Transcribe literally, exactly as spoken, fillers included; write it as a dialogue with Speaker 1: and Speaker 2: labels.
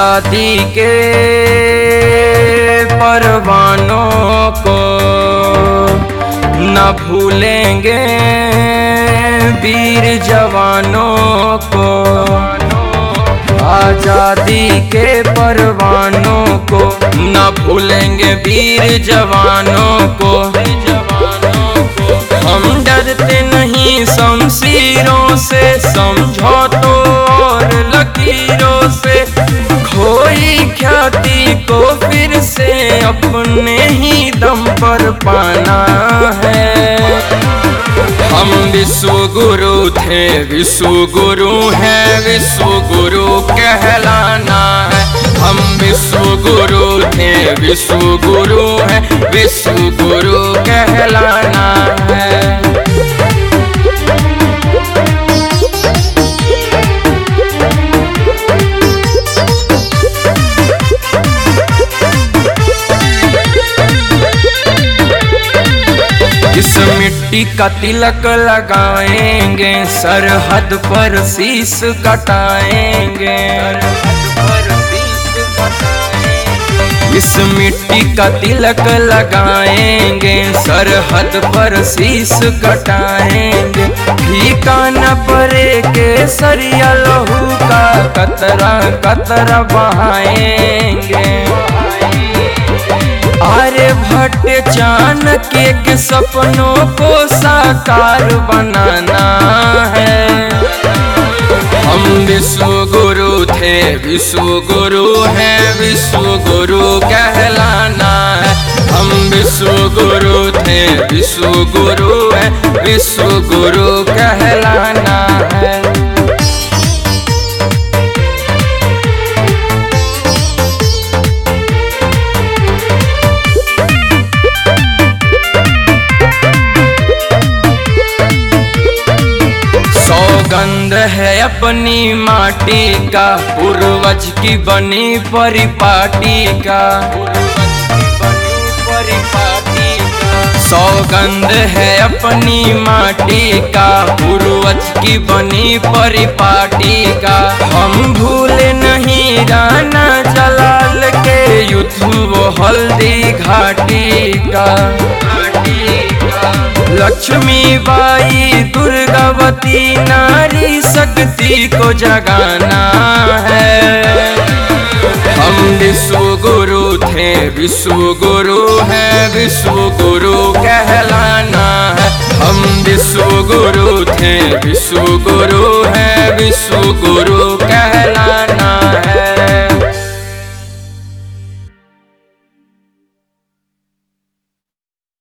Speaker 1: आजादी के परवानों को न भूलेंगे वीर जवानों को। आजादी के परवानों को न भूलेंगे वीर जवानों को। हम डरते नहीं शमशीरों से, समझौतों और लकीरों से। खोई ख्याति को फिर से अपने ही दम पर पाना है। हम विश्व गुरु थे, विश्व गुरु हैं, विश्व गुरु कहलाना है। हम विश्व गुरु थे, विश्व गुरु हैं, विश्व गुरु कहलाना है। इस मिट्टी का तिलक लगाएंगे, सरहद पर शीश कटाएंगे। इस मिट्टी का तिलक लगाएंगे, सरहद पर शीश कटाएंगे। फीका न पड़े केसरिया लहू का कतरा कतरा बहाएंगे। आर्यभट्ट चाणक्य के सपनों को साकार बनाना है। हम विश्व गुरु थे, विश्व गुरु हैं, विश्व गुरु कहलाना है। हम विश्व गुरु थे, विश्व गुरु हैं, विश्व गुरु कहलाना है। सौगंध है अपनी माटी का, पूर्वज की बनी परिपाटी का। सौगंध है अपनी माटी का, पूर्वज की बनी परिपाटी का। हम भूले नहीं राणा जलाल के युद्ध वो हल्दी घाटी का। लक्ष्मी बाई दुर्गावती नारी शक्ति को जगाना है। हम विश्व गुरु थे, विश्व गुरु हैं, विश्व गुरु कहलाना है। हम विश्व गुरु थे, विश्व गुरु हैं, विश्व गुरु कहलाना